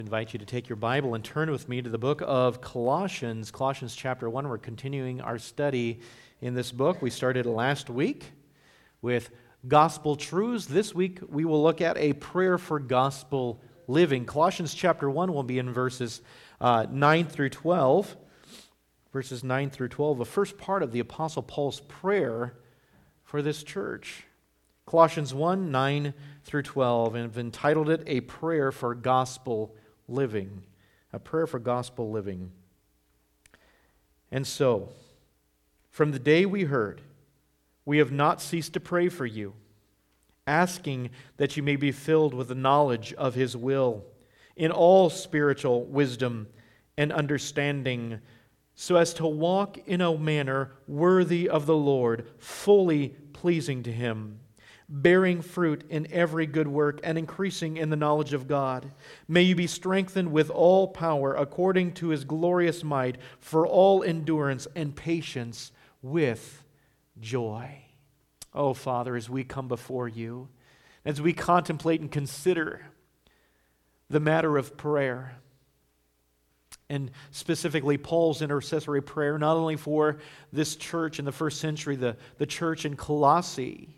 I invite you to take your Bible and turn with me to the book of Colossians, Colossians chapter 1. We're continuing our study in this book. We started last week with gospel truths. This week we will look at a prayer for gospel living. Colossians chapter 1 will be in verses 9 through 12. Verses 9 through 12, the first part of the Apostle Paul's prayer for this church. Colossians 1, 9 through 12, and I've entitled it, A Prayer for Gospel Living. A prayer for gospel living. And so, from the day we heard, we have not ceased to pray for you, asking that you may be filled with the knowledge of His will, in all spiritual wisdom and understanding, so as to walk in a manner worthy of the Lord, fully pleasing to Him, bearing fruit in every good work and increasing in the knowledge of God. May you be strengthened with all power according to His glorious might, for all endurance and patience with joy. Oh, Father, as we come before You, as we contemplate and consider the matter of prayer, and specifically Paul's intercessory prayer, not only for this church in the first century, the church in Colossae,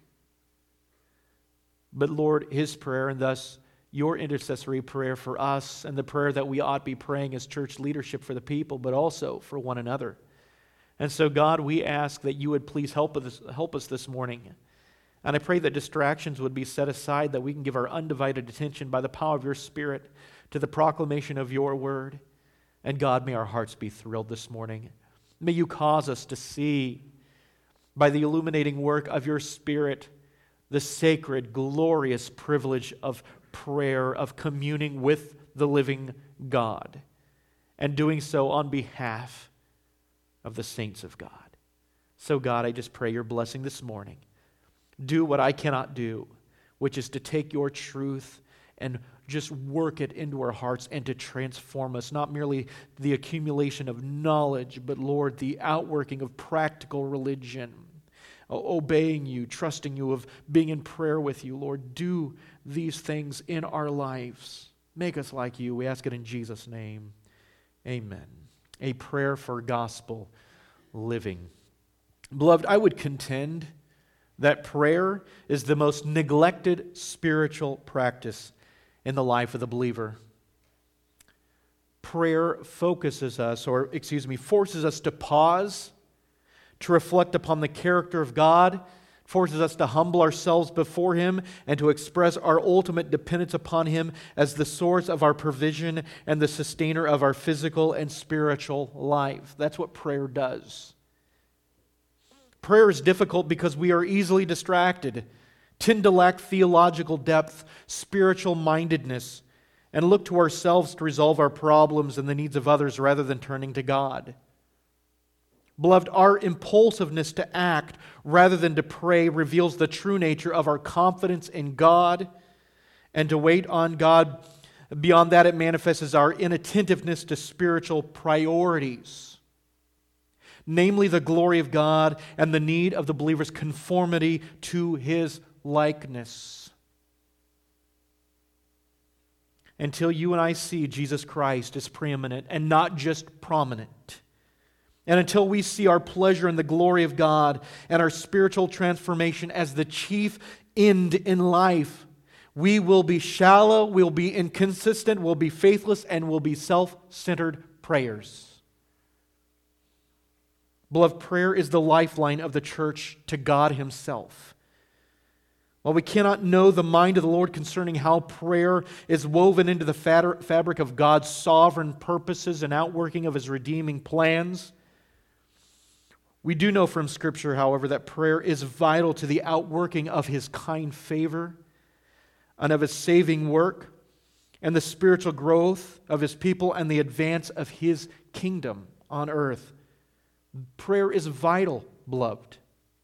but Lord, His prayer, and thus Your intercessory prayer for us, and the prayer that we ought be praying as church leadership for the people, but also for one another. And so, God, we ask that You would please help us this morning. And I pray that distractions would be set aside, that we can give our undivided attention by the power of Your Spirit to the proclamation of Your word. And God, may our hearts be thrilled this morning. May You cause us to see, by the illuminating work of Your Spirit, the sacred, glorious privilege of prayer, of communing with the living God, and doing so on behalf of the saints of God. So God, I just pray Your blessing this morning. Do what I cannot do, which is to take Your truth and just work it into our hearts and to transform us, not merely the accumulation of knowledge, but Lord, the outworking of practical religion, obeying You, trusting You, of being in prayer with You. Lord, do these things in our lives. Make us like You. We ask it in Jesus' name. Amen. A prayer for gospel living. Beloved, I would contend that prayer is the most neglected spiritual practice in the life of the believer. Prayer forces us to pause, to reflect upon the character of God, forces us to humble ourselves before Him, and to express our ultimate dependence upon Him as the source of our provision and the sustainer of our physical and spiritual life. That's what prayer does. Prayer is difficult because we are easily distracted, tend to lack theological depth, spiritual mindedness, and look to ourselves to resolve our problems and the needs of others rather than turning to God. Beloved, our impulsiveness to act rather than to pray reveals the true nature of our confidence in God, and to wait on God. Beyond that, it manifests as our inattentiveness to spiritual priorities, namely the glory of God and the need of the believer's conformity to His likeness. Until you and I see Jesus Christ as preeminent and not just prominent, and until we see our pleasure in the glory of God and our spiritual transformation as the chief end in life, we will be shallow, we'll be inconsistent, we'll be faithless, and we'll be self-centered prayers. Beloved, prayer is the lifeline of the church to God Himself. While we cannot know the mind of the Lord concerning how prayer is woven into the fabric of God's sovereign purposes and outworking of His redeeming plans, we do know from Scripture, however, that prayer is vital to the outworking of His kind favor and of His saving work and the spiritual growth of His people and the advance of His kingdom on earth. Prayer is vital, beloved.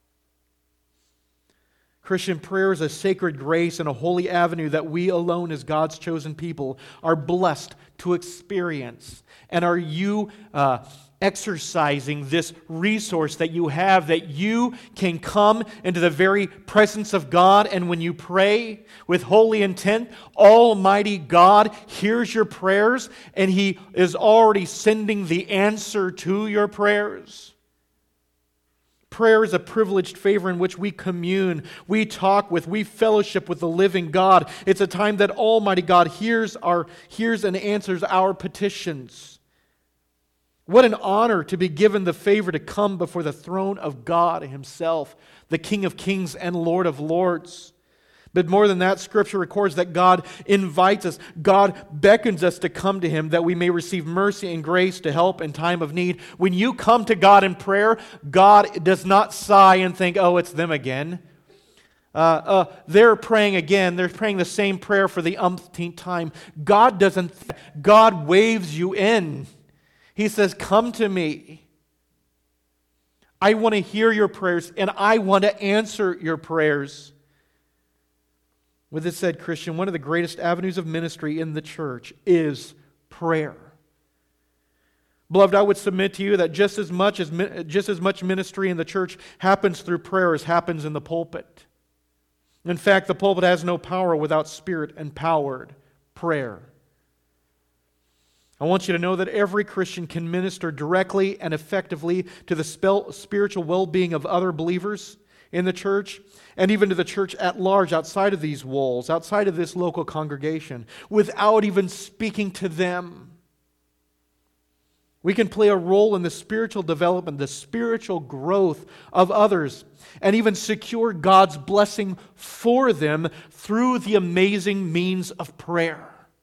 Christian prayer is a sacred grace and a holy avenue that we alone as God's chosen people are blessed to experience? And are you exercising this resource that you have, that you can come into the very presence of God, and when you pray with holy intent, Almighty God hears your prayers, and He is already sending the answer to your prayers? Prayer is a privileged favor in which we commune, we talk with, we fellowship with the living God. It's a time that Almighty God hears and answers our petitions. What an honor to be given the favor to come before the throne of God Himself, the King of Kings and Lord of Lords. But more than that, Scripture records that God invites us, God beckons us to come to Him that we may receive mercy and grace to help in time of need. When you come to God in prayer, God does not sigh and think, oh, it's them again. They're praying again. They're praying the same prayer for the umpteenth time. God doesn't. God waves you in. He says, come to me. I want to hear your prayers, and I want to answer your prayers. With this said, Christian, one of the greatest avenues of ministry in the church is prayer. Beloved, I would submit to you that just as much ministry in the church happens through prayer as happens in the pulpit. In fact, the pulpit has no power without Spirit-empowered prayer. I want you to know that every Christian can minister directly and effectively to the spiritual well-being of other believers in the church, and even to the church at large outside of these walls, outside of this local congregation, without even speaking to them. We can play a role in the spiritual development, the spiritual growth of others, and even secure God's blessing for them through the amazing means of prayer.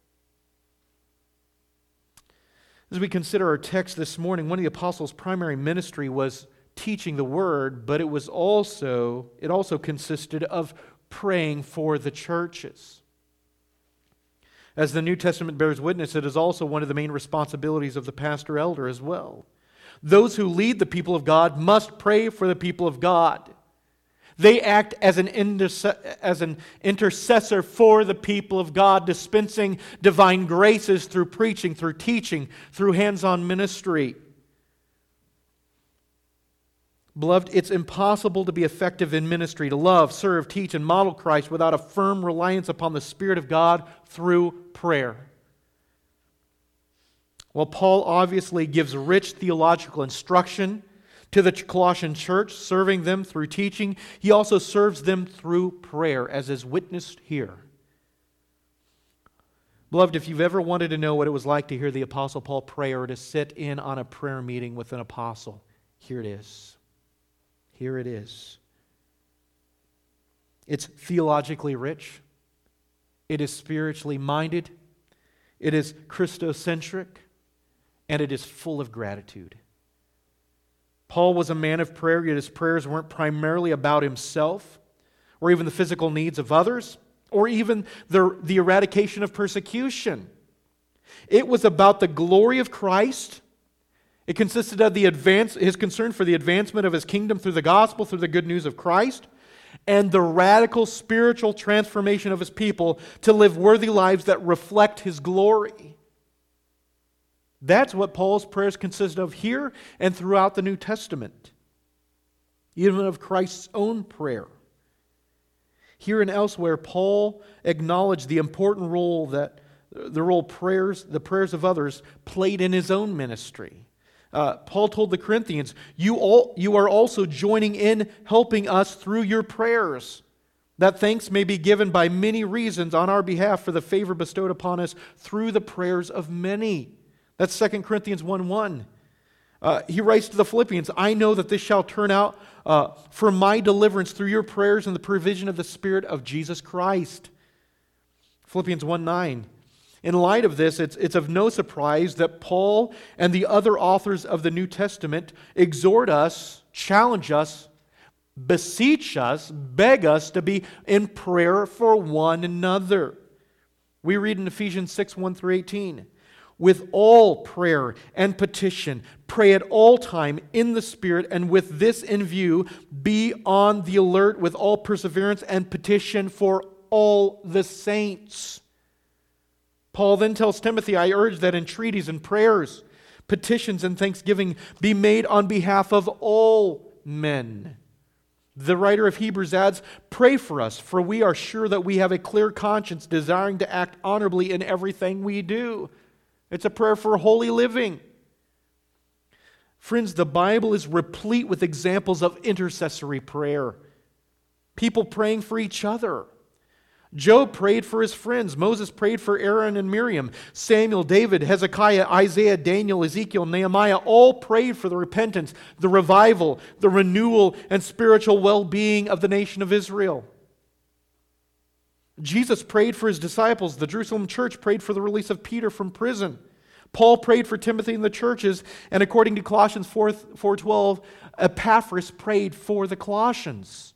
As we consider our text this morning, one of the apostles' primary ministry was teaching the Word, but it also consisted of praying for the churches. As the New Testament bears witness, it is also one of the main responsibilities of the pastor elder as well. Those who lead the people of God must pray for the people of God. They act as an intercessor for the people of God, dispensing divine graces through preaching, through teaching, through hands-on ministry. Beloved, it's impossible to be effective in ministry, to love, serve, teach, and model Christ without a firm reliance upon the Spirit of God through prayer. While Paul obviously gives rich theological instruction to the Colossian church, serving them through teaching, he also serves them through prayer, as is witnessed here. Beloved, if you've ever wanted to know what it was like to hear the Apostle Paul pray or to sit in on a prayer meeting with an apostle, here it is. Here it is. It's theologically rich. It is spiritually minded. It is Christocentric. And it is full of gratitude. Paul was a man of prayer, yet his prayers weren't primarily about himself, or even the physical needs of others, or even the eradication of persecution. It was about the glory of Christ. It consisted of his concern for the advancement of his kingdom through the gospel, through the good news of Christ, and the radical spiritual transformation of his people to live worthy lives that reflect his glory. That's what Paul's prayers consist of here and throughout the New Testament, even of Christ's own prayer. Here and elsewhere, Paul acknowledged the important role that the prayers of others played in his own ministry. Paul told the Corinthians, you are also joining in helping us through your prayers, that thanks may be given by many reasons on our behalf for the favor bestowed upon us through the prayers of many. That's 2 Corinthians 1:1. He writes to the Philippians, I know that this shall turn out for my deliverance through your prayers and the provision of the Spirit of Jesus Christ. Philippians 1:9. In light of this, it's of no surprise that Paul and the other authors of the New Testament exhort us, challenge us, beseech us, beg us to be in prayer for one another. We read in Ephesians 6:1-18, with all prayer and petition, pray at all time in the Spirit, and with this in view, be on the alert with all perseverance and petition for all the saints. Paul then tells Timothy, I urge that entreaties and prayers, petitions and thanksgiving be made on behalf of all men. The writer of Hebrews adds, pray for us, for we are sure that we have a clear conscience, desiring to act honorably in everything we do. It's a prayer for holy living. Friends, the Bible is replete with examples of intercessory prayer. People praying for each other. Job prayed for his friends. Moses prayed for Aaron and Miriam. Samuel, David, Hezekiah, Isaiah, Daniel, Ezekiel, Nehemiah all prayed for the repentance, the revival, the renewal, and spiritual well-being of the nation of Israel. Jesus prayed for his disciples. The Jerusalem church prayed for the release of Peter from prison. Paul prayed for Timothy and the churches, and according to Colossians 4:12, Epaphras prayed for the Colossians.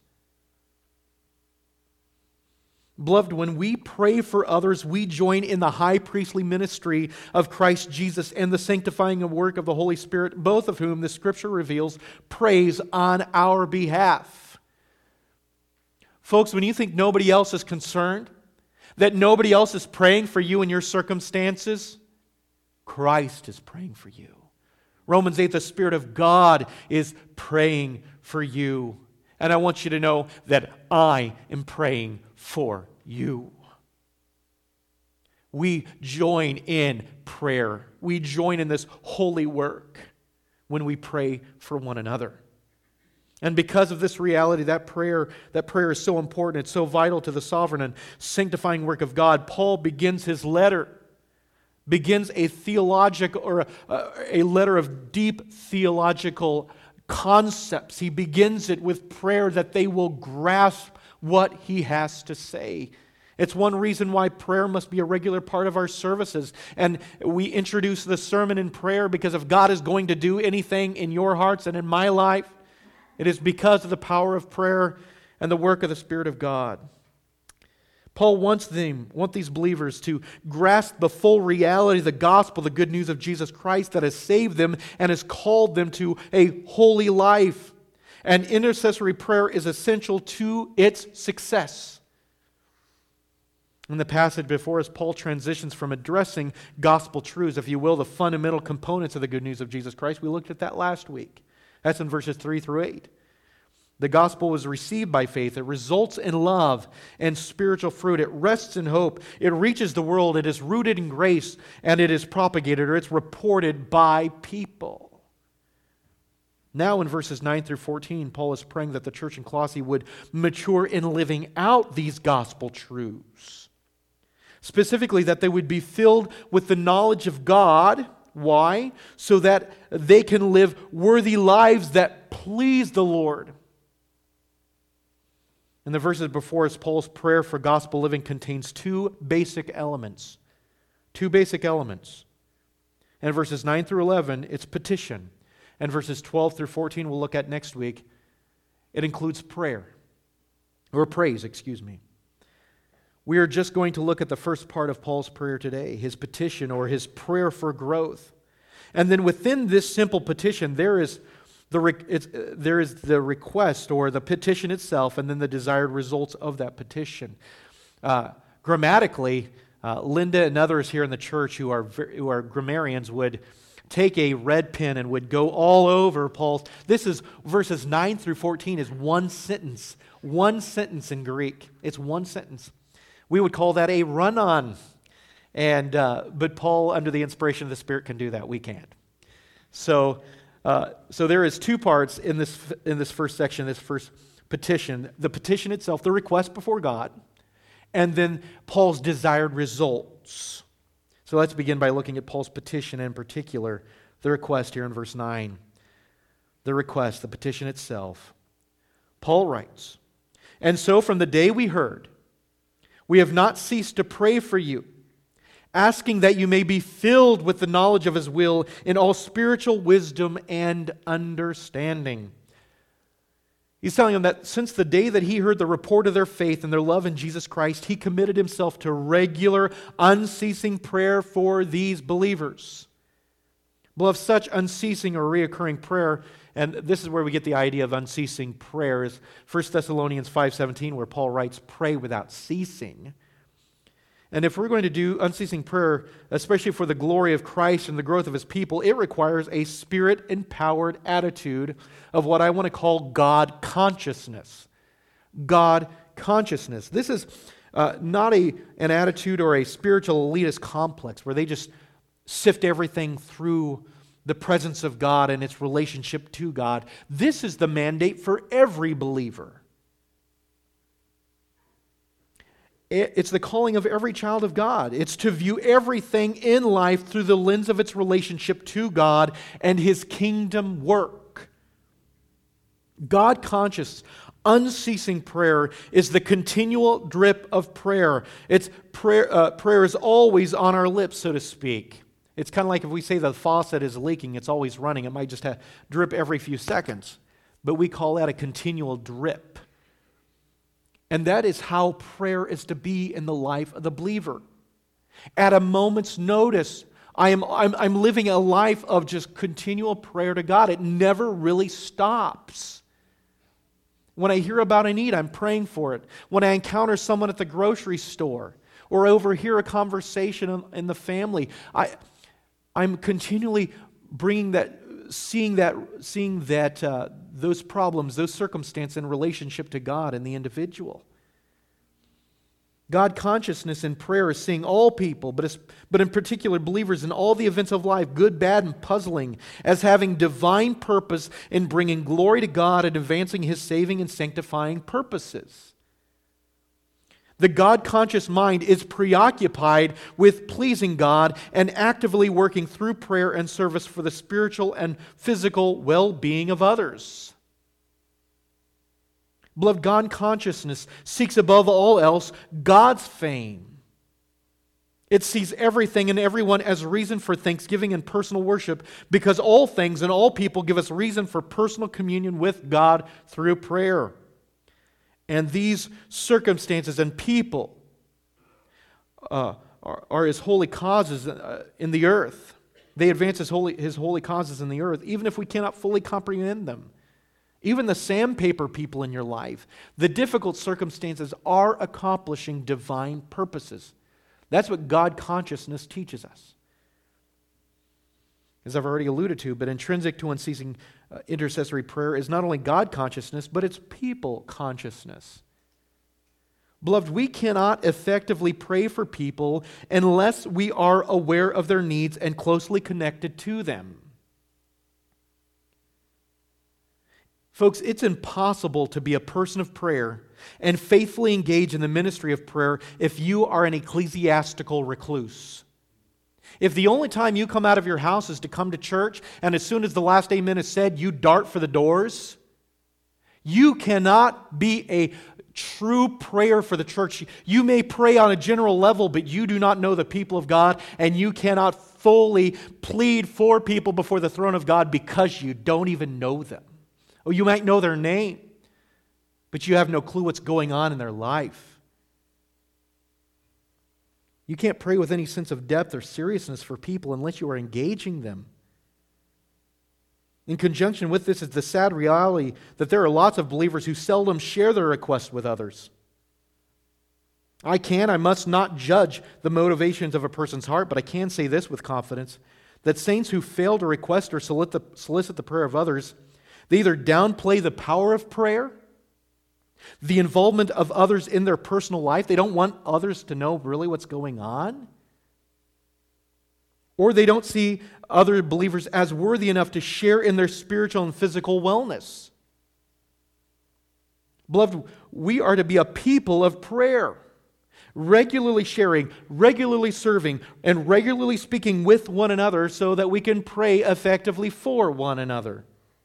Beloved, when we pray for others, we join in the high priestly ministry of Christ Jesus and the sanctifying work of the Holy Spirit, both of whom the Scripture reveals prays on our behalf. Folks, when you think nobody else is concerned, that nobody else is praying for you in your circumstances, Christ is praying for you. Romans 8, the Spirit of God is praying for you. And I want you to know that I am praying for you. We join in prayer. We join in this holy work when we pray for one another. And because of this reality, that prayer is so important. It's so vital to the sovereign and sanctifying work of God. Paul begins his letter, begins a theological or a letter of deep theological concepts. He begins it with prayer that they will grasp what he has to say. It's one reason why prayer must be a regular part of our services. And we introduce the sermon in prayer because if God is going to do anything in your hearts and in my life, it is because of the power of prayer and the work of the Spirit of God. Paul wants these believers to grasp the full reality of the gospel, the good news of Jesus Christ that has saved them and has called them to a holy life. And intercessory prayer is essential to its success. In the passage before us, Paul transitions from addressing gospel truths, if you will, the fundamental components of the good news of Jesus Christ. We looked at that last week. That's in verses 3 through 8. The gospel was received by faith. It results in love and spiritual fruit. It rests in hope. It reaches the world. It is rooted in grace, and it is propagated, or it's reported by people. Now in verses 9 through 14, Paul is praying that the church in Colossae would mature in living out these gospel truths. Specifically, that they would be filled with the knowledge of God. Why? So that they can live worthy lives that please the Lord. In the verses before us, Paul's prayer for gospel living contains two basic elements. And verses 9 through 11, it's petition. And verses 12 through 14 we'll look at next week. It includes praise. We are just going to look at the first part of Paul's prayer today, his petition or his prayer for growth. And then within this simple petition, there is the request or the petition itself, and then the desired results of that petition. Grammatically, Linda and others here in the church who are grammarians would take a red pen and would go all over Paul's. This is verses 9 through 14 is one sentence in Greek. It's one sentence. We would call that a run-on. But Paul, under the inspiration of the Spirit, can do that. We can't. So there is two parts in this first section, this first petition. The petition itself, the request before God, and then Paul's desired results. So let's begin by looking at Paul's petition, in particular, the request here in verse 9. The request, the petition itself. Paul writes, "And so from the day we heard, we have not ceased to pray for you, asking that you may be filled with the knowledge of His will in all spiritual wisdom and understanding." He's telling them that since the day that he heard the report of their faith and their love in Jesus Christ, he committed himself to regular, unceasing prayer for these believers. Beloved, such unceasing or reoccurring prayer, and this is where we get the idea of unceasing prayer, is 1 Thessalonians 5:17, where Paul writes, "Pray without ceasing." And if we're going to do unceasing prayer, especially for the glory of Christ and the growth of His people, it requires a Spirit-empowered attitude of what I want to call God consciousness. God consciousness. This is not an attitude or a spiritual elitist complex where they just sift everything through the presence of God and its relationship to God. This is the mandate for every believer. It's the calling of every child of God. It's to view everything in life through the lens of its relationship to God and His kingdom work. God conscious, unceasing prayer is the continual drip of prayer. It's prayer is always on our lips, so to speak. It's kind of like if we say the faucet is leaking, it's always running. It might just drip every few seconds. But we call that a continual drip. And that is how prayer is to be in the life of the believer. At a moment's notice, I'm living a life of just continual prayer to God. It never really stops. When I hear about a need, I'm praying for it. When I encounter someone at the grocery store or overhear a conversation in the family, I'm continually bringing that, seeing that those problems, those circumstances in relationship to God and the individual. God consciousness in prayer is seeing all people, but in particular believers in all the events of life, good, bad, and puzzling, as having divine purpose in bringing glory to God and advancing His saving and sanctifying purposes. The God-conscious mind is preoccupied with pleasing God and actively working through prayer and service for the spiritual and physical well-being of others. Beloved, God consciousness seeks above all else God's fame. It sees everything and everyone as reason for thanksgiving and personal worship because all things and all people give us reason for personal communion with God through prayer. And these circumstances and people are His holy causes in the earth. They advance His holy causes in the earth, even if we cannot fully comprehend them. Even the sandpaper people in your life, the difficult circumstances are accomplishing divine purposes. That's what God consciousness teaches us. As I've already alluded to, but intrinsic to unceasing intercessory prayer is not only God consciousness, but it's people consciousness. Beloved, we cannot effectively pray for people unless we are aware of their needs and closely connected to them. Folks, it's impossible to be a person of prayer and faithfully engage in the ministry of prayer if you are an ecclesiastical recluse. If the only time you come out of your house is to come to church, and as soon as the last amen is said, you dart for the doors, you cannot be a true prayer for the church. You may pray on a general level, but you do not know the people of God, and you cannot fully plead for people before the throne of God because you don't even know them. Oh, you might know their name, but you have no clue what's going on in their life. You can't pray with any sense of depth or seriousness for people unless you are engaging them. In conjunction with this is the sad reality that there are lots of believers who seldom share their requests with others. I must not judge the motivations of a person's heart, but I can say this with confidence, that saints who fail to request or solicit the prayer of others, they either downplay the power of prayer, the involvement of others in their personal life. They don't want others to know really what's going on. Or they don't see other believers as worthy enough to share in their spiritual and physical wellness. Beloved, we are to be a people of prayer, regularly sharing, regularly serving, and regularly speaking with one another so that we can pray effectively for one another.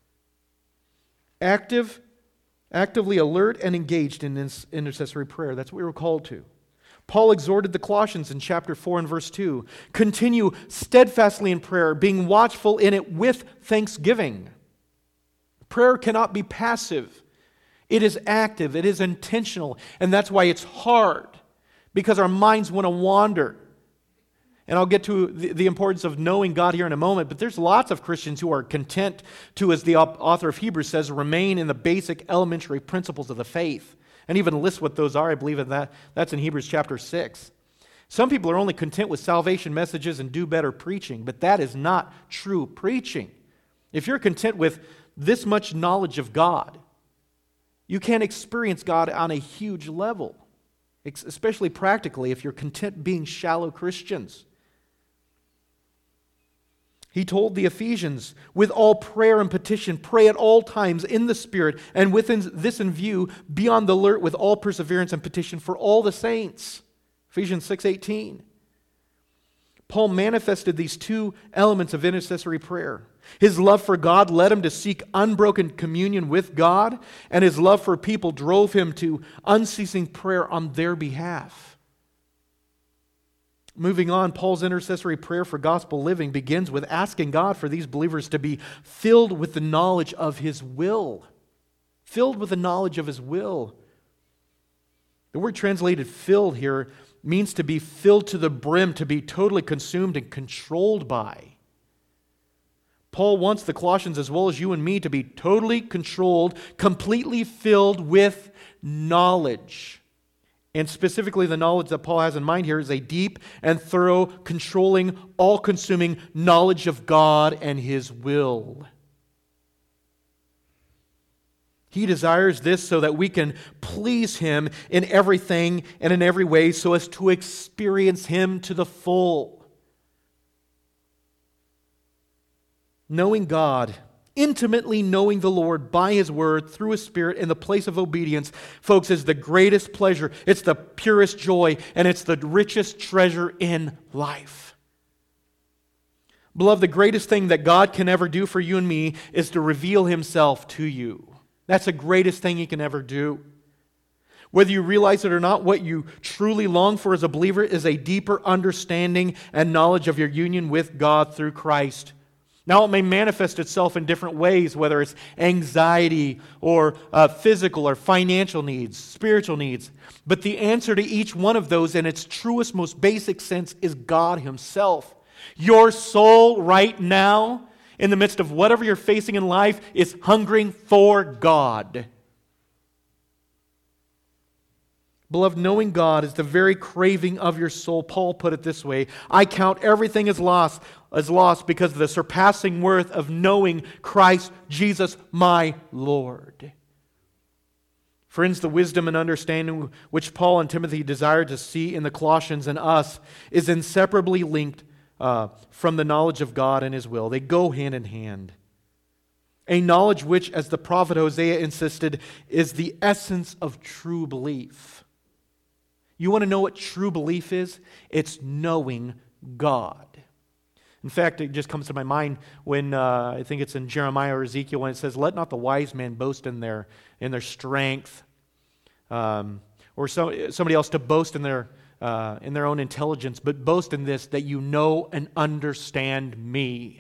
Actively alert and engaged in this intercessory prayer. That's what we were called to. Paul exhorted the Colossians in chapter 4 and verse 2, continue steadfastly in prayer, being watchful in it with thanksgiving. Prayer cannot be passive. It is active. It is intentional. And that's why it's hard, because our minds want to wander. And I'll get to the importance of knowing God here in a moment, but there's lots of Christians who are content to, as the author of Hebrews says, remain in the basic elementary principles of the faith. And even list what those are. I believe that's in Hebrews chapter 6. Some people are only content with salvation messages and do better preaching, but that is not true preaching. If you're content with this much knowledge of God, you can't experience God on a huge level, especially practically if you're content being shallow Christians. He told the Ephesians, with all prayer and petition, pray at all times in the Spirit, and with this in view, be on the alert with all perseverance and petition for all the saints. Ephesians 6:18. Paul manifested these two elements of intercessory prayer. His love for God led him to seek unbroken communion with God, and his love for people drove him to unceasing prayer on their behalf. Moving on, Paul's intercessory prayer for gospel living begins with asking God for these believers to be filled with the knowledge of His will. Filled with the knowledge of His will. The word translated filled here means to be filled to the brim, to be totally consumed and controlled by. Paul wants the Colossians, as well as you and me, to be totally controlled, completely filled with knowledge. And specifically, the knowledge that Paul has in mind here is a deep and thorough, controlling, all-consuming knowledge of God and His will. He desires this so that we can please Him in everything and in every way so as to experience Him to the full. Knowing God, intimately knowing the Lord by His Word, through His Spirit, in the place of obedience, folks, is the greatest pleasure. It's the purest joy, and it's the richest treasure in life. Beloved, the greatest thing that God can ever do for you and me is to reveal Himself to you. That's the greatest thing He can ever do. Whether you realize it or not, what you truly long for as a believer is a deeper understanding and knowledge of your union with God through Christ. Now, it may manifest itself in different ways, whether it's anxiety or physical or financial needs, spiritual needs. But the answer to each one of those in its truest, most basic sense is God Himself. Your soul right now, in the midst of whatever you're facing in life, is hungering for God. Beloved, knowing God is the very craving of your soul. Paul put it this way: I count everything as lost because of the surpassing worth of knowing Christ Jesus my Lord. Friends, the wisdom and understanding which Paul and Timothy desired to see in the Colossians and us is inseparably linked from the knowledge of God and His will. They go hand in hand. A knowledge which, as the prophet Hosea insisted, is the essence of true belief. You want to know what true belief is? It's knowing God. In fact, it just comes to my mind when I think it's in Jeremiah or Ezekiel when it says, "Let not the wise man boast in their strength," or somebody else to boast in their own intelligence, but boast in this, that you know and understand me.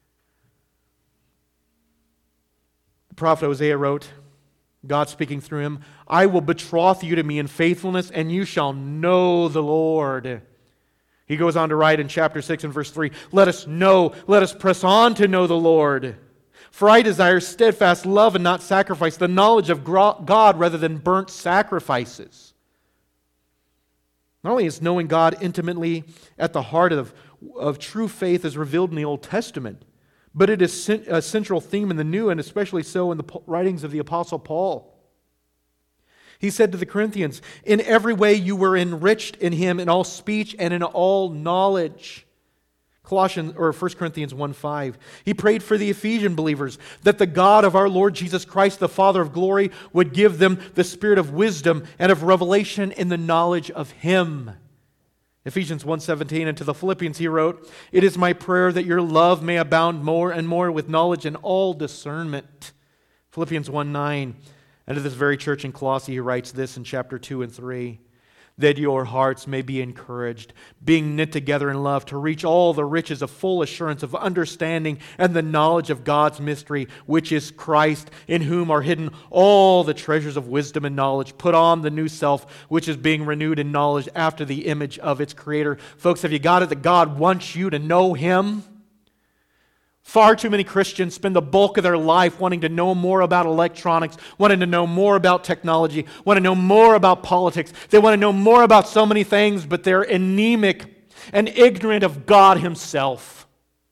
The prophet Hosea wrote, God speaking through him, "I will betroth you to me in faithfulness, and you shall know the Lord." He goes on to write in chapter 6 and verse 3, let us press on to know the Lord. For I desire steadfast love and not sacrifice, the knowledge of God rather than burnt sacrifices. Not only is knowing God intimately at the heart of true faith as revealed in the Old Testament, but it is a central theme in the New, and especially so in the writings of the Apostle Paul. He said to the Corinthians, "In every way you were enriched in Him in all speech and in all knowledge." 1 Corinthians 1:5. He prayed for the Ephesian believers that the God of our Lord Jesus Christ, the Father of glory, would give them the spirit of wisdom and of revelation in the knowledge of Him. Ephesians 1:17, and to the Philippians he wrote, "It is my prayer that your love may abound more and more with knowledge and all discernment." Philippians 1:9, and to this very church in Colossae he writes this in chapter 2 and 3, "That your hearts may be encouraged, being knit together in love, to reach all the riches of full assurance of understanding and the knowledge of God's mystery, which is Christ, in whom are hidden all the treasures of wisdom and knowledge. Put on the new self, which is being renewed in knowledge after the image of its Creator." Folks, have you got it that God wants you to know Him? Far too many Christians spend the bulk of their life wanting to know more about electronics, wanting to know more about technology, want to know more about politics. They want to know more about so many things, but they're anemic and ignorant of God Himself.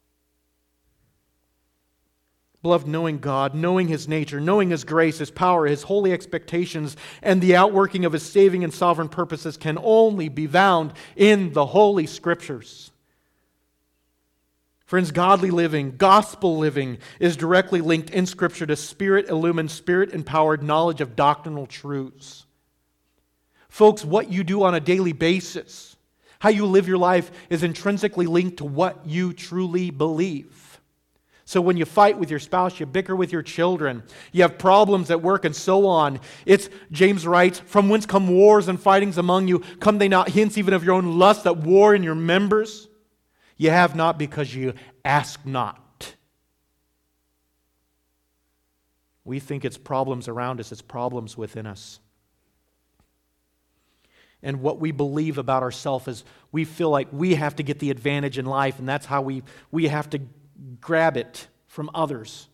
Beloved, knowing God, knowing His nature, knowing His grace, His power, His holy expectations, and the outworking of His saving and sovereign purposes can only be found in the Holy Scriptures. Friends, godly living, gospel living is directly linked in Scripture to Spirit-illumined, Spirit-empowered knowledge of doctrinal truths. Folks, what you do on a daily basis, how you live your life, is intrinsically linked to what you truly believe. So when you fight with your spouse, you bicker with your children, you have problems at work and so on, James writes, from whence come wars and fightings among you? Come they not hence even of your own lust that war in your members? You have not because you ask not. We think it's problems around us, it's problems within us. And what we believe about ourselves is we feel like we have to get the advantage in life, and that's how we have to grab it from others.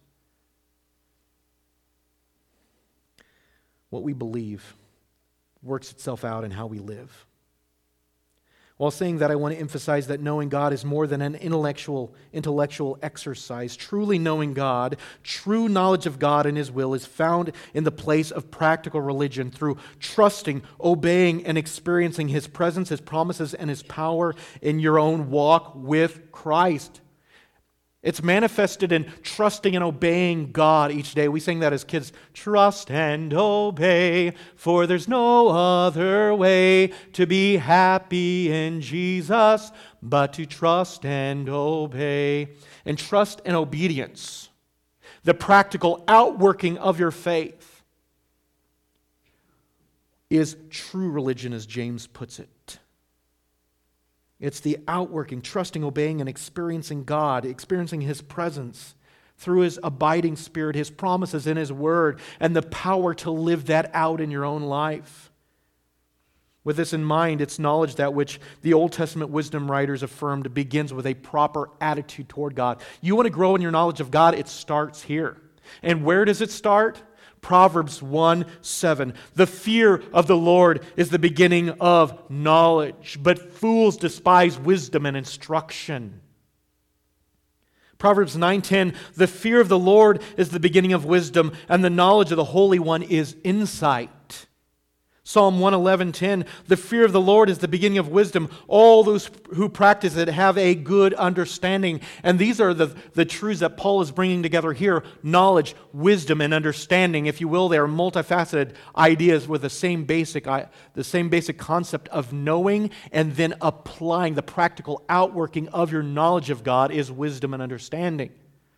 What we believe works itself out in how we live. While saying that, I want to emphasize that knowing God is more than an intellectual exercise. Truly knowing God, true knowledge of God and His will is found in the place of practical religion through trusting, obeying, and experiencing His presence, His promises, and His power in your own walk with Christ. It's manifested in trusting and obeying God each day. We sing that as kids. Trust and obey, for there's no other way to be happy in Jesus but to trust and obey. And trust and obedience, the practical outworking of your faith, is true religion, as James puts it. It's the outworking, trusting, obeying, and experiencing God, experiencing His presence through His abiding Spirit, His promises in His Word, and the power to live that out in your own life. With this in mind, it's knowledge that which the Old Testament wisdom writers affirmed begins with a proper attitude toward God. You want to grow in your knowledge of God? It starts here. And where does it start? Proverbs 1:7. The fear of the Lord is the beginning of knowledge, but fools despise wisdom and instruction. Proverbs 9:10. The fear of the Lord is the beginning of wisdom, and the knowledge of the Holy One is insight. Psalm 111:10. The fear of the Lord is the beginning of wisdom. All those who practice it have a good understanding. And these are the truths that Paul is bringing together here. Knowledge, wisdom, and understanding. If you will, they are multifaceted ideas with the same basic concept of knowing and then applying. The practical outworking of your knowledge of God is wisdom and understanding.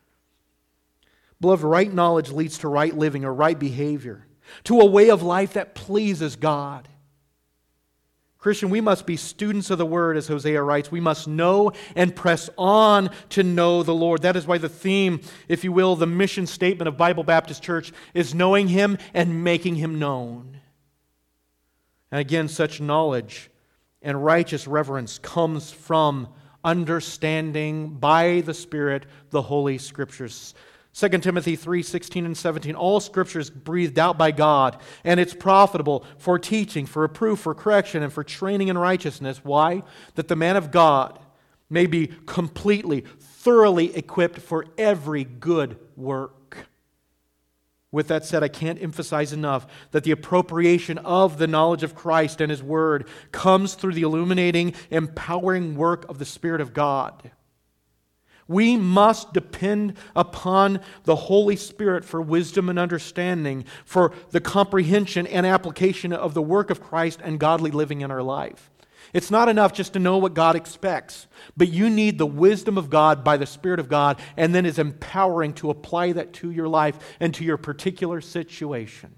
Beloved, right knowledge leads to right living or right behavior, to a way of life that pleases God. Christian, we must be students of the Word, as Hosea writes. We must know and press on to know the Lord. That is why the theme, if you will, the mission statement of Bible Baptist Church is knowing Him and making Him known. And again, such knowledge and righteous reverence comes from understanding by the Spirit the Holy Scriptures. 2 Timothy 3:16 and 17, all Scripture is breathed out by God, and it's profitable for teaching, for reproof, for correction, and for training in righteousness. Why? That the man of God may be completely, thoroughly equipped for every good work. With that said, I can't emphasize enough that the appropriation of the knowledge of Christ and His Word comes through the illuminating, empowering work of the Spirit of God. We must depend upon the Holy Spirit for wisdom and understanding, for the comprehension and application of the work of Christ and godly living in our life. It's not enough just to know what God expects, but you need the wisdom of God by the Spirit of God, and then is empowering to apply that to your life and to your particular situation.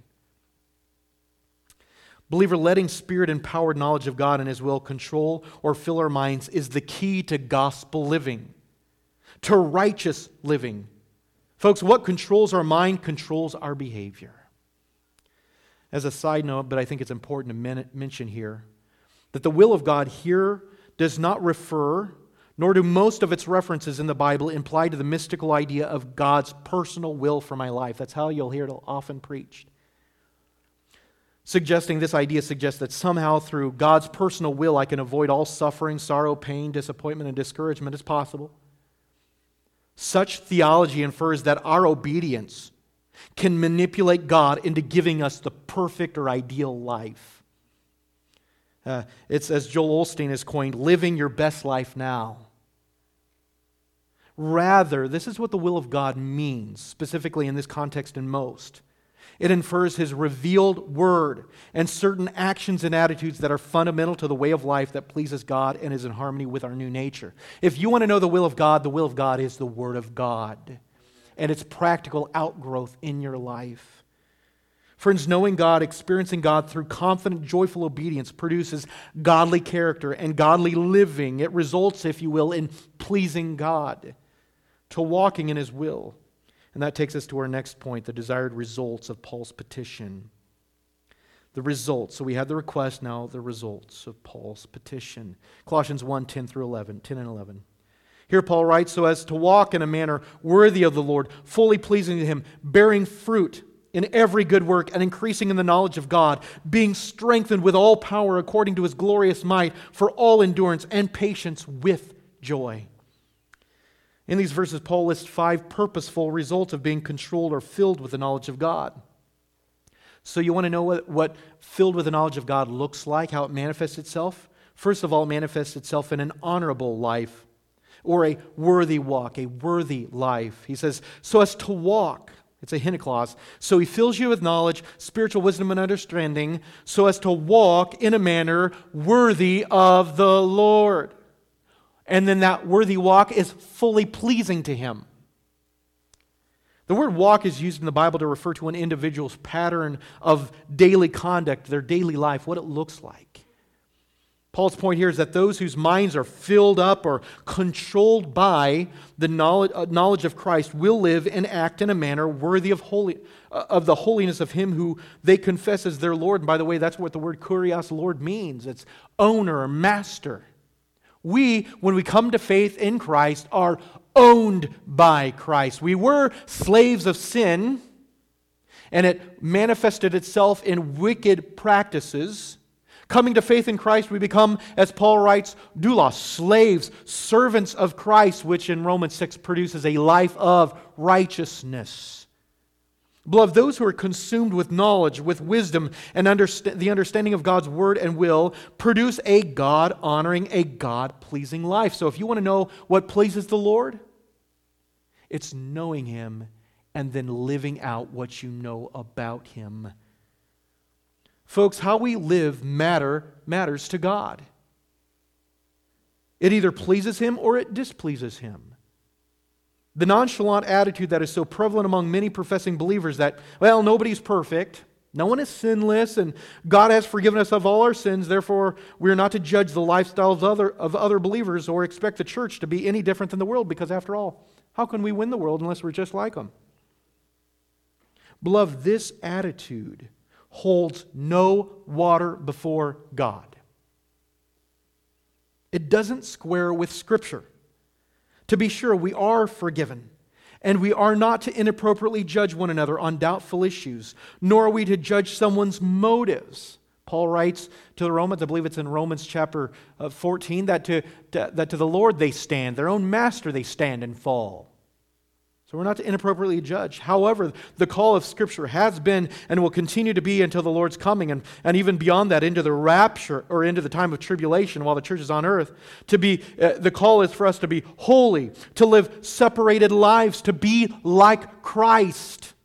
Believer, letting Spirit-empowered knowledge of God and His will control or fill our minds is the key to gospel living, to righteous living. Folks, what controls our mind controls our behavior. As a side note, but I think it's important to mention here, that the will of God here does not refer nor do most of its references in the Bible imply to the mystical idea of God's personal will for my life. That's how you'll hear it often preached. This idea suggests that somehow through God's personal will I can avoid all suffering, sorrow, pain, disappointment, and discouragement. It's possible. Such theology infers that our obedience can manipulate God into giving us the perfect or ideal life. It's, as Joel Osteen has coined, living your best life now. Rather, this is what the will of God means, specifically in this context and most. It infers His revealed word and certain actions and attitudes that are fundamental to the way of life that pleases God and is in harmony with our new nature. If you want to know the will of God is the Word of God and its practical outgrowth in your life. Friends, knowing God, experiencing God through confident, joyful obedience produces godly character and godly living. It results, if you will, in pleasing God, to walking in His will. And that takes us to our next point, the desired results of Paul's petition. The results. So we had the request, now the results of Paul's petition. Colossians 1, 10 and 11. Here Paul writes, so as to walk in a manner worthy of the Lord, fully pleasing to Him, bearing fruit in every good work and increasing in the knowledge of God, being strengthened with all power according to His glorious might, for all endurance and patience with joy. In these verses, Paul lists 5 purposeful results of being controlled or filled with the knowledge of God. So you want to know what filled with the knowledge of God looks like, how it manifests itself? First of all, it manifests itself in an honorable life or a worthy walk, a worthy life. He says, so as to walk. It's a hint clause. So He fills you with knowledge, spiritual wisdom, and understanding, so as to walk in a manner worthy of the Lord. And then that worthy walk is fully pleasing to Him. The word walk is used in the Bible to refer to an individual's pattern of daily conduct, their daily life, what it looks like. Paul's point here is that those whose minds are filled up or controlled by the knowledge of Christ will live and act in a manner worthy of the holiness of Him who they confess as their Lord. And by the way, that's what the word kurios, Lord, means. It's owner or master. We, when we come to faith in Christ, are owned by Christ. We were slaves of sin, and it manifested itself in wicked practices. Coming to faith in Christ, we become, as Paul writes, doulos, slaves, servants of Christ, which in Romans 6 produces a life of righteousness. Beloved, those who are consumed with knowledge, with wisdom, and the understanding of God's word and will produce a God-honoring, a God-pleasing life. So if you want to know what pleases the Lord, it's knowing Him and then living out what you know about Him. Folks, how we live matters to God. It either pleases Him or it displeases Him. The nonchalant attitude that is so prevalent among many professing believers that, well, nobody's perfect, no one is sinless, and God has forgiven us of all our sins, therefore we are not to judge the lifestyles of other believers or expect the church to be any different than the world, because after all, how can we win the world unless we're just like them? Beloved, this attitude holds no water before God. It doesn't square with Scripture. To be sure, we are forgiven, and we are not to inappropriately judge one another on doubtful issues, nor are we to judge someone's motives. Paul writes to the Romans, I believe it's in Romans chapter 14, that to the Lord they stand, their own master they stand and fall. So we're not to inappropriately judge. However, the call of Scripture has been and will continue to be until the Lord's coming, and even beyond that, into the rapture or into the time of tribulation while the church is on earth. The call is for us to be holy, to live separated lives, to be like Christ.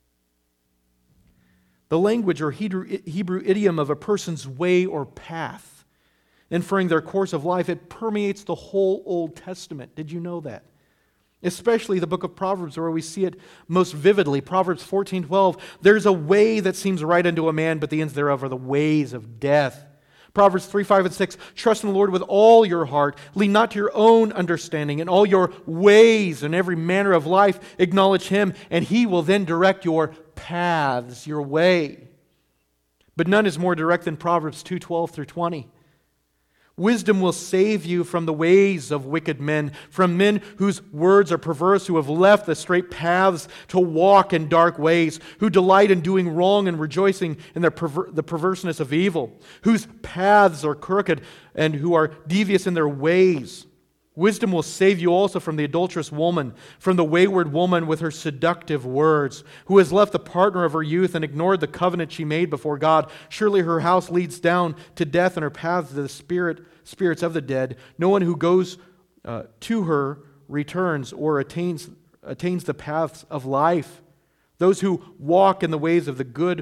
The language or Hebrew idiom of a person's way or path, inferring their course of life, it permeates the whole Old Testament. Did you know that? Especially the book of Proverbs, where we see it most vividly. Proverbs 14:12, there's a way that seems right unto a man, but the ends thereof are the ways of death. Proverbs 3, 5, and 6, trust in the Lord with all your heart. Lean not to your own understanding. In all your ways and every manner of life, acknowledge Him, and He will then direct your paths, your way. But none is more direct than Proverbs 2:12 through 20. Wisdom will save you from the ways of wicked men, from men whose words are perverse, who have left the straight paths to walk in dark ways, who delight in doing wrong and rejoicing in the perverseness of evil, whose paths are crooked and who are devious in their ways. Wisdom will save you also from the adulterous woman, from the wayward woman with her seductive words, who has left the partner of her youth and ignored the covenant she made before God. Surely her house leads down to death, and her paths to the spirits of the dead. No one who goes to her returns or attains the paths of life. Those who walk in the ways of the good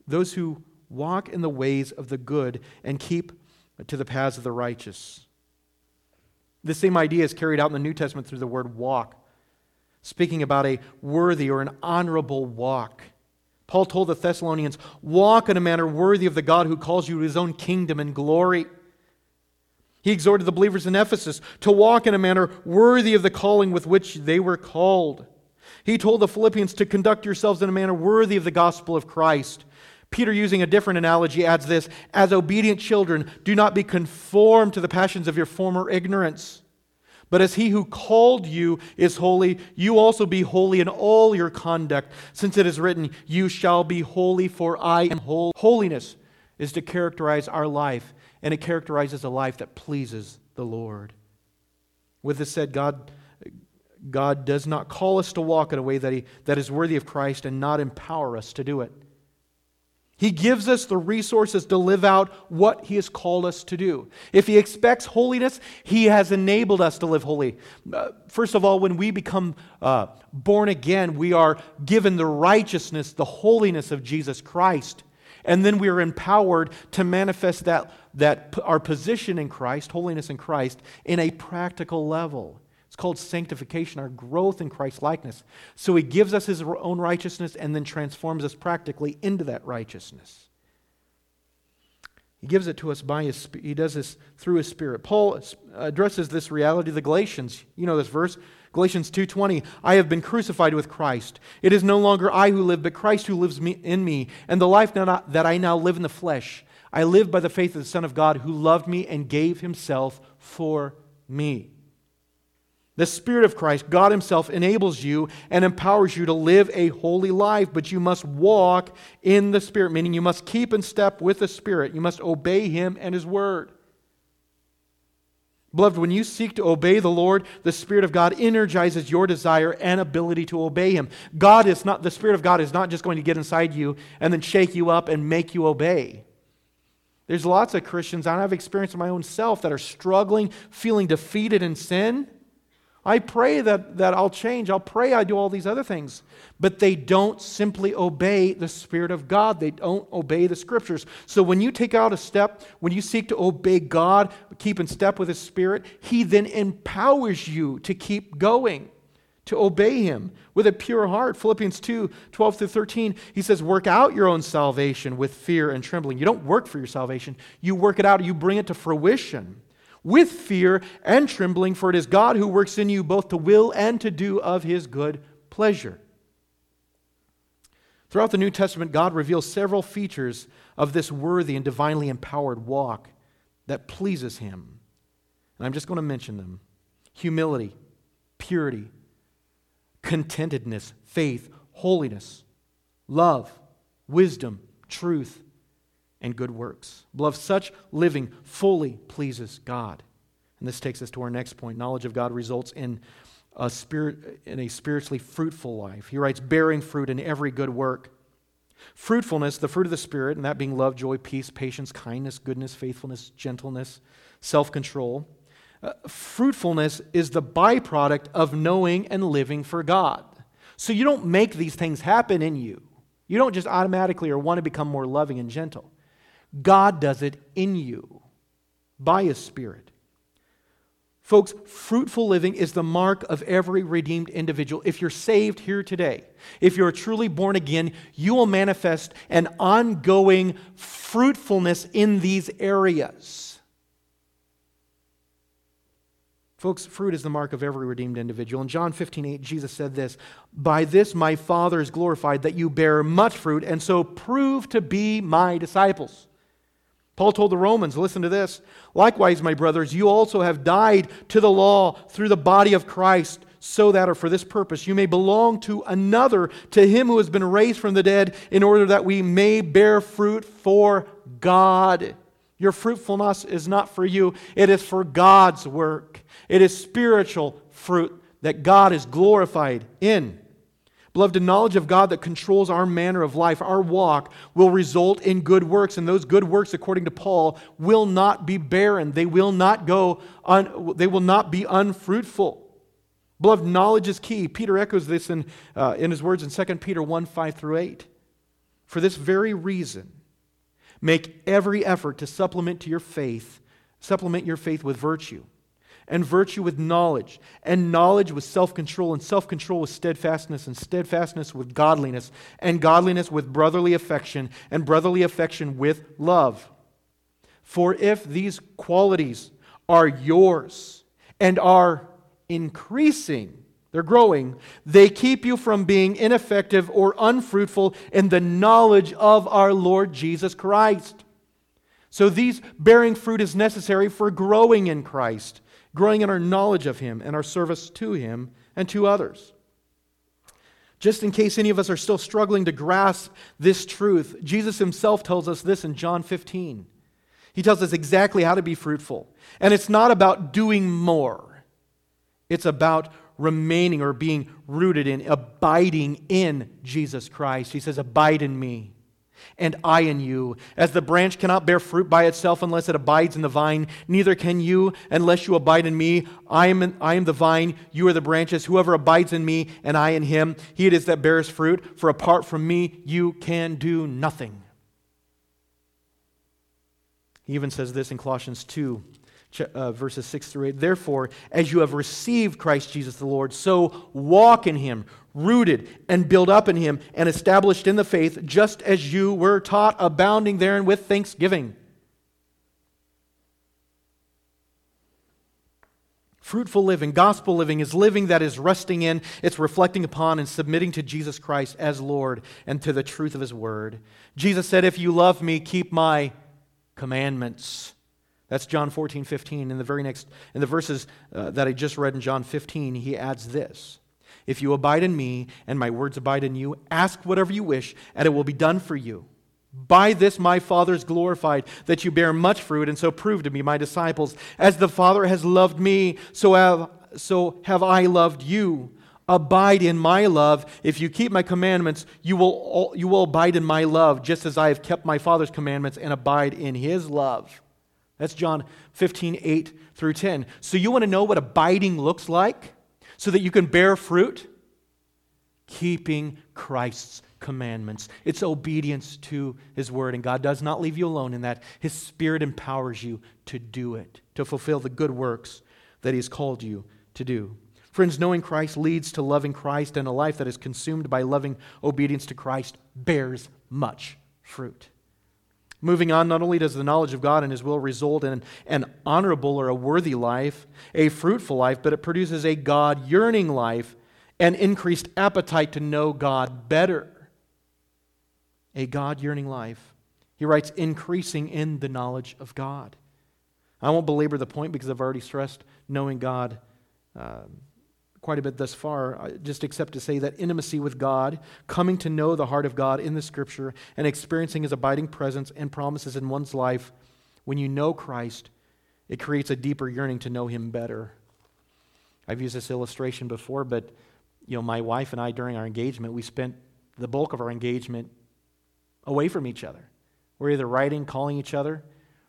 and keep to the paths of the righteous. This same idea is carried out in the New Testament through the word walk, speaking about a worthy or an honorable walk. Paul told the Thessalonians, walk in a manner worthy of the God who calls you to his own kingdom and glory. He exhorted the believers in Ephesus to walk in a manner worthy of the calling with which they were called. He told the Philippians to conduct yourselves in a manner worthy of the gospel of Christ. Peter, using a different analogy, adds this: as obedient children, do not be conformed to the passions of your former ignorance. But as he who called you is holy, you also be holy in all your conduct, since it is written, you shall be holy, for I am holy. Holiness is to characterize our life, and it characterizes a life that pleases the Lord. With this said, God does not call us to walk in a way that is worthy of Christ and not empower us to do it. He gives us the resources to live out what He has called us to do. If He expects holiness, He has enabled us to live holy. First of all, when we become born again, we are given the righteousness, the holiness of Jesus Christ. And then we are empowered to manifest that our position in Christ, holiness in Christ, in a practical level. It's called sanctification, our growth in Christ's likeness. So He gives us His own righteousness and then transforms us practically into that righteousness. He gives it to us by His Spirit. He does this through His Spirit. Paul addresses this reality to the Galatians. You know this verse, Galatians 2:20. I have been crucified with Christ. It is no longer I who live, but Christ who lives in me. And the life that I now live in the flesh, I live by the faith of the Son of God who loved me and gave Himself for me. The Spirit of Christ, God Himself, enables you and empowers you to live a holy life, but you must walk in the Spirit, meaning you must keep in step with the Spirit. You must obey Him and His Word. Beloved, when you seek to obey the Lord, the Spirit of God energizes your desire and ability to obey Him. The Spirit of God is not just going to get inside you and then shake you up and make you obey. There's lots of Christians, and I've experienced in my own self, that are struggling, feeling defeated in sin. I pray that I'll change. I'll pray I do all these other things. But they don't simply obey the Spirit of God. They don't obey the Scriptures. So when you take out a step, when you seek to obey God, keep in step with His Spirit, He then empowers you to keep going, to obey Him with a pure heart. Philippians 2:12-13, he says, work out your own salvation with fear and trembling. You don't work for your salvation. You work it out. You bring it to fruition with fear and trembling, for it is God who works in you both to will and to do of His good pleasure. Throughout the New Testament, God reveals several features of this worthy and divinely empowered walk that pleases Him. And I'm just going to mention them. Humility, purity, contentedness, faith, holiness, love, wisdom, truth, and good works. Beloved, such living fully pleases God. And this takes us to our next point. Knowledge of God results in a spiritually fruitful life. He writes, bearing fruit in every good work. Fruitfulness, the fruit of the Spirit, and that being love, joy, peace, patience, kindness, goodness, faithfulness, gentleness, self-control. Fruitfulness is the byproduct of knowing and living for God. So you don't make these things happen in you. You don't just automatically or want to become more loving and gentle. God does it in you by His Spirit. Folks, fruitful living is the mark of every redeemed individual. If you're saved here today, if you're truly born again, you will manifest an ongoing fruitfulness in these areas. Folks, fruit is the mark of every redeemed individual. In John 15:8, Jesus said this, by this my Father is glorified, that you bear much fruit, and so prove to be my disciples. Paul told the Romans, listen to this, likewise, my brothers, you also have died to the law through the body of Christ, so that, or for this purpose, you may belong to another, to him who has been raised from the dead, in order that we may bear fruit for God. Your fruitfulness is not for you, it is for God's work. It is spiritual fruit that God is glorified in. Beloved, the knowledge of God that controls our manner of life, our walk, will result in good works. And those good works, according to Paul, will not be barren. They will not be unfruitful. Beloved, knowledge is key. Peter echoes this in his words in 2 Peter 1, 5 through 8. For this very reason, make every effort to supplement your faith with virtue, and virtue with knowledge, and knowledge with self-control, and self-control with steadfastness, and steadfastness with godliness, and godliness with brotherly affection, and brotherly affection with love. For if these qualities are yours and are increasing, they're growing, they keep you from being ineffective or unfruitful in the knowledge of our Lord Jesus Christ. So these bearing fruit is necessary for growing in Christ, growing in our knowledge of Him and our service to Him and to others. Just in case any of us are still struggling to grasp this truth, Jesus Himself tells us this in John 15. He tells us exactly how to be fruitful. And it's not about doing more. It's about remaining or being rooted in, abiding in Jesus Christ. He says, abide in me, and I in you. As the branch cannot bear fruit by itself unless it abides in the vine, neither can you unless you abide in me. I am the vine, you are the branches. Whoever abides in me and I in him, he it is that bears fruit. For apart from me, you can do nothing. He even says this in Colossians 2, verses 6 through 8. Therefore, as you have received Christ Jesus the Lord, so walk in Him, rooted and built up in Him, and established in the faith, just as you were taught, abounding therein with thanksgiving. Fruitful living, gospel living, is living that is resting in, it's reflecting upon and submitting to Jesus Christ as Lord and to the truth of His Word. Jesus said, if you love me, keep my commandments. That's John 14:15. In the verses that I just read in John 15, he adds this. If you abide in me and my words abide in you, ask whatever you wish and it will be done for you. By this my Father is glorified, that you bear much fruit and so prove to be my disciples. As the Father has loved me, so have I loved you. Abide in my love. If you keep my commandments, you will abide in my love, just as I have kept my Father's commandments and abide in His love. That's John 15, 8 through 10. So you want to know what abiding looks like so that you can bear fruit? Keeping Christ's commandments. It's obedience to His Word, and God does not leave you alone in that. His Spirit empowers you to do it, to fulfill the good works that He has called you to do. Friends, knowing Christ leads to loving Christ, and a life that is consumed by loving obedience to Christ bears much fruit. Moving on, not only does the knowledge of God and His will result in an honorable or a worthy life, a fruitful life, but it produces a God-yearning life and increased appetite to know God better. A God-yearning life. He writes, increasing in the knowledge of God. I won't belabor the point because I've already stressed knowing God quite a bit thus far, just except to say that intimacy with God, coming to know the heart of God in the Scripture, and experiencing His abiding presence and promises in one's life, when you know Christ, it creates a deeper yearning to know Him better. I've used this illustration before, but my wife and I, during our engagement, we spent the bulk of our engagement away from each other. We're either writing, calling each other.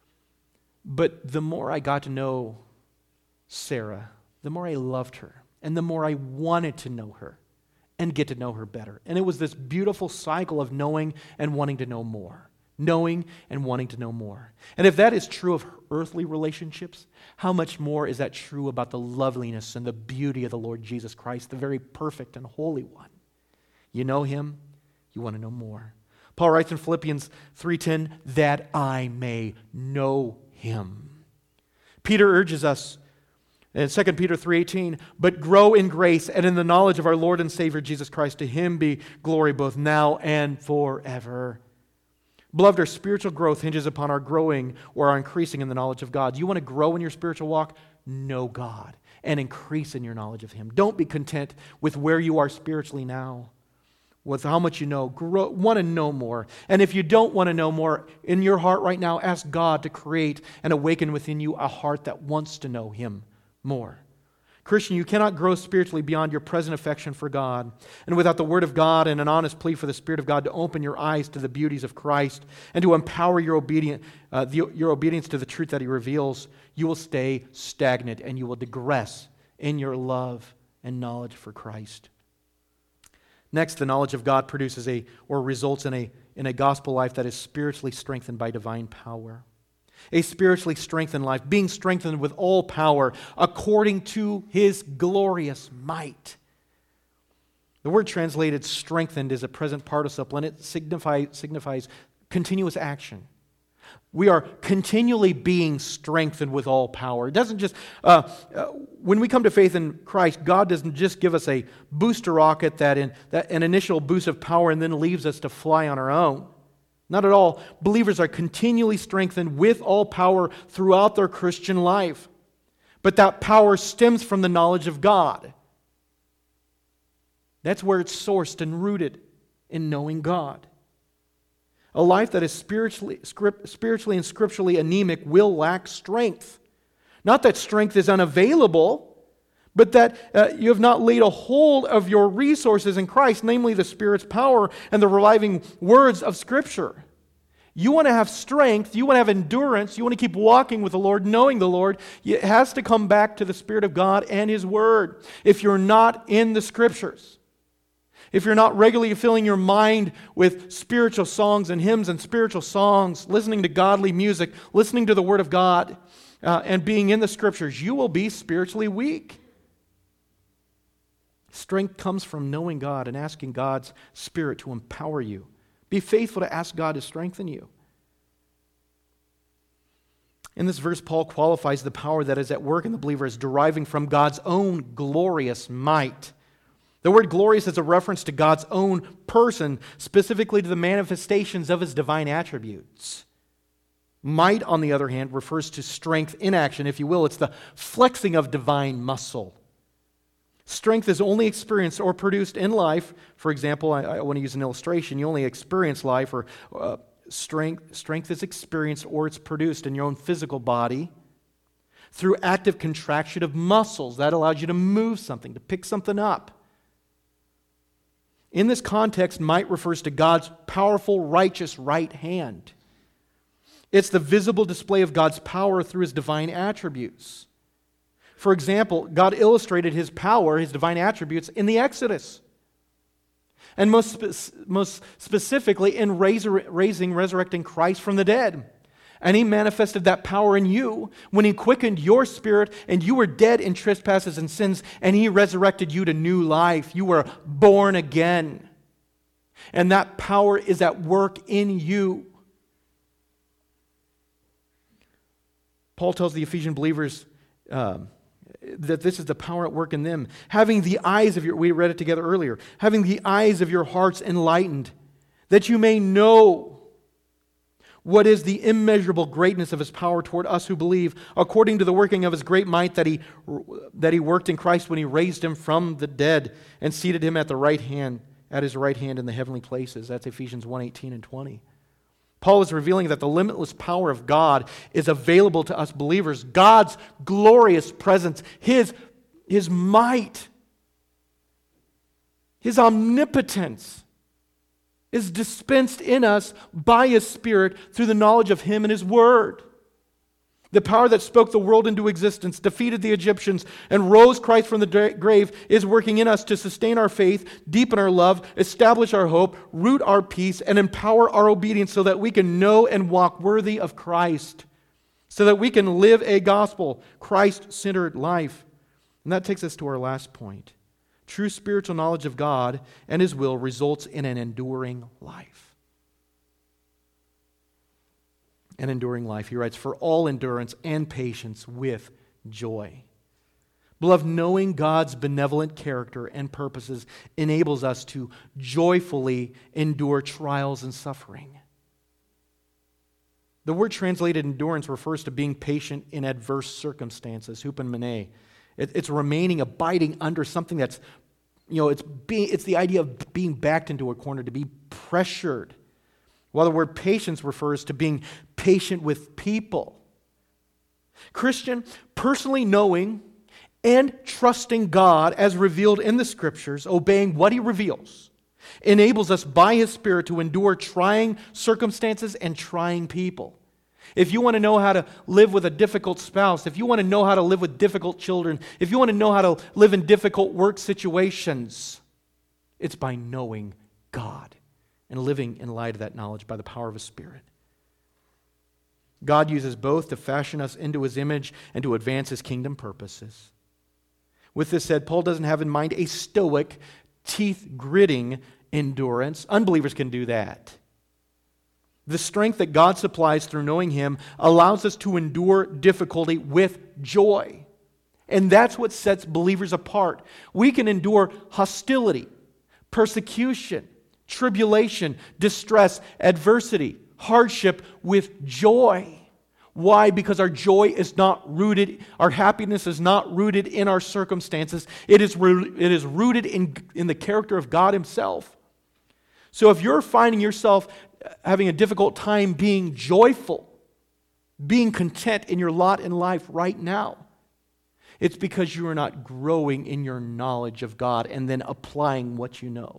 But the more I got to know Sarah, the more I loved her. And the more I wanted to know her and get to know her better. And it was this beautiful cycle of knowing and wanting to know more. Knowing and wanting to know more. And if that is true of earthly relationships, how much more is that true about the loveliness and the beauty of the Lord Jesus Christ, the very perfect and holy one? You know Him, you want to know more. Paul writes in Philippians 3:10, that I may know Him. Peter urges us, in 2 Peter 3:18, but grow in grace and in the knowledge of our Lord and Savior Jesus Christ. To Him be glory both now and forever. Beloved, our spiritual growth hinges upon our growing or our increasing in the knowledge of God. You want to grow in your spiritual walk? Know God and increase in your knowledge of Him. Don't be content with where you are spiritually now, with how much you know. Want to know more. And if you don't want to know more, in your heart right now, ask God to create and awaken within you a heart that wants to know Him more. Christian, you cannot grow spiritually beyond your present affection for God. And without the Word of God and an honest plea for the Spirit of God to open your eyes to the beauties of Christ and to empower your obedience to the truth that He reveals, you will stay stagnant and you will digress in your love and knowledge for Christ. Next, the knowledge of God produces results in a gospel life that is spiritually strengthened by divine power. A spiritually strengthened life, being strengthened with all power according to His glorious might. The word translated strengthened is a present participle, and it signifies continuous action. We are continually being strengthened with all power. It doesn't just, when we come to faith in Christ, God doesn't just give us a booster rocket an initial boost of power and then leaves us to fly on our own. Not at all. Believers are continually strengthened with all power throughout their Christian life. But that power stems from the knowledge of God. That's where it's sourced and rooted in knowing God. A life that is spiritually and scripturally anemic will lack strength. Not that strength is unavailable, but that you have not laid a hold of your resources in Christ, namely the Spirit's power and the reviving words of Scripture. You want to have strength, you want to have endurance, you want to keep walking with the Lord, knowing the Lord, it has to come back to the Spirit of God and His Word. If you're not in the Scriptures, if you're not regularly filling your mind with spiritual songs and hymns and spiritual songs, listening to godly music, listening to the Word of God, and being in the Scriptures, you will be spiritually weak. Strength comes from knowing God and asking God's Spirit to empower you. Be faithful to ask God to strengthen you. In this verse, Paul qualifies the power that is at work in the believer as deriving from God's own glorious might. The word glorious is a reference to God's own person, specifically to the manifestations of His divine attributes. Might, on the other hand, refers to strength in action, if you will. It's the flexing of divine muscle. Strength is only experienced or produced in life. For example, I want to use an illustration. You only experience life, or strength is experienced or it's produced in your own physical body through active contraction of muscles. That allows you to move something, to pick something up. In this context, might refers to God's powerful, righteous right hand. It's the visible display of God's power through His divine attributes. For example, God illustrated His power, His divine attributes, in the Exodus. And most specifically in resurrecting Christ from the dead. And He manifested that power in you when He quickened your spirit and you were dead in trespasses and sins, and He resurrected you to new life. You were born again. And that power is at work in you. Paul tells the Ephesian believers that this is the power at work in them. Having the eyes of we read it together earlier, having the eyes of your hearts enlightened, that you may know what is the immeasurable greatness of His power toward us who believe, according to the working of His great might that He worked in Christ when He raised Him from the dead and seated Him at His right hand in the heavenly places. That's Ephesians 1:18 and 20. Paul is revealing that the limitless power of God is available to us believers. God's glorious presence, His might, His omnipotence is dispensed in us by His Spirit through the knowledge of Him and His Word. The power that spoke the world into existence, defeated the Egyptians, and rose Christ from the grave is working in us to sustain our faith, deepen our love, establish our hope, root our peace, and empower our obedience so that we can know and walk worthy of Christ, so that we can live a gospel, Christ-centered life. And that takes us to our last point. True spiritual knowledge of God and His will results in an enduring life. An enduring life. He writes, for all endurance and patience with joy. Beloved, knowing God's benevolent character and purposes enables us to joyfully endure trials and suffering. The word translated endurance refers to being patient in adverse circumstances, hupomene. It's remaining, abiding under something that's, it's the idea of being backed into a corner, to be pressured. While the word patience refers to being patient with people. Christian, personally knowing and trusting God as revealed in the Scriptures, obeying what He reveals, enables us by His Spirit to endure trying circumstances and trying people. If you want to know how to live with a difficult spouse, if you want to know how to live with difficult children, if you want to know how to live in difficult work situations, it's by knowing God and living in light of that knowledge by the power of His Spirit. God uses both to fashion us into His image and to advance His kingdom purposes. With this said, Paul doesn't have in mind a stoic, teeth-gritting endurance. Unbelievers can do that. The strength that God supplies through knowing Him allows us to endure difficulty with joy. And that's what sets believers apart. We can endure hostility, persecution, tribulation, distress, adversity, hardship with joy. Why? Because our joy is not rooted, our happiness is not rooted in our circumstances. It is rooted in the character of God Himself. So if you're finding yourself having a difficult time being joyful, being content in your lot in life right now, it's because you are not growing in your knowledge of God and then applying what you know.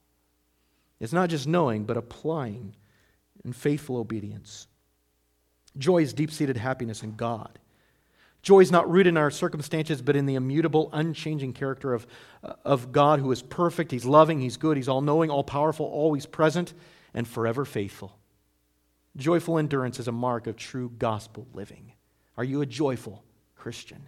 It's not just knowing, but applying in faithful obedience. Joy is deep-seated happiness in God. Joy is not rooted in our circumstances, but in the immutable, unchanging character of God, who is perfect. He's loving, He's good, He's all-knowing, all-powerful, always present, and forever faithful. Joyful endurance is a mark of true gospel living. Are you a joyful Christian?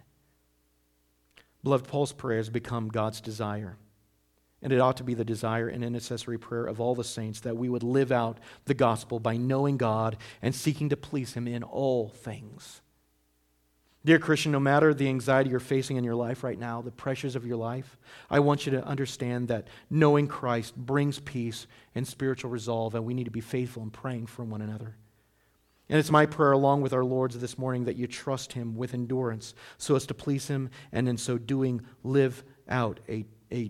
Beloved, Paul's prayer has become God's desire. And it ought to be the desire and intercessory prayer of all the saints that we would live out the gospel by knowing God and seeking to please Him in all things. Dear Christian, no matter the anxiety you're facing in your life right now, the pressures of your life, I want you to understand that knowing Christ brings peace and spiritual resolve, and we need to be faithful in praying for one another. And it's my prayer, along with our Lord's this morning, that you trust Him with endurance so as to please Him, and in so doing, live out a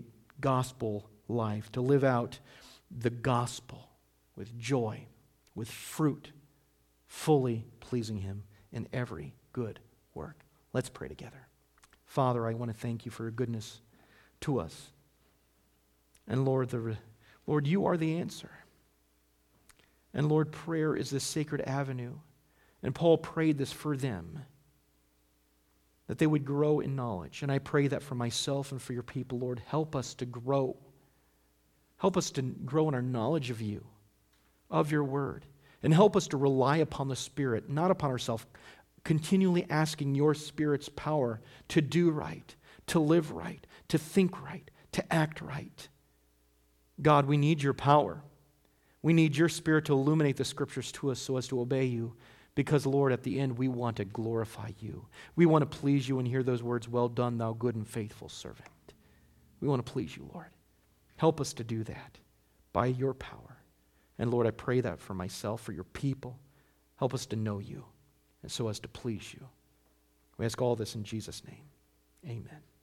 gospel life, to live out the gospel with joy, with fruit, fully pleasing Him in every good work. Let's pray together. Father, I want to thank You for Your goodness to us. And Lord, You are the answer. And Lord, prayer is this sacred avenue. And Paul prayed this for them, that they would grow in knowledge. And I pray that for myself and for Your people, Lord, help us to grow. Help us to grow in our knowledge of You, of Your word. And help us to rely upon the Spirit, not upon ourselves, continually asking Your Spirit's power to do right, to live right, to think right, to act right. God, we need Your power. We need Your Spirit to illuminate the Scriptures to us so as to obey You. Because, Lord, at the end, we want to glorify You. We want to please You and hear those words, "Well done, thou good and faithful servant." We want to please You, Lord. Help us to do that by Your power. And, Lord, I pray that for myself, for Your people. Help us to know You and so as to please You. We ask all this in Jesus' name. Amen.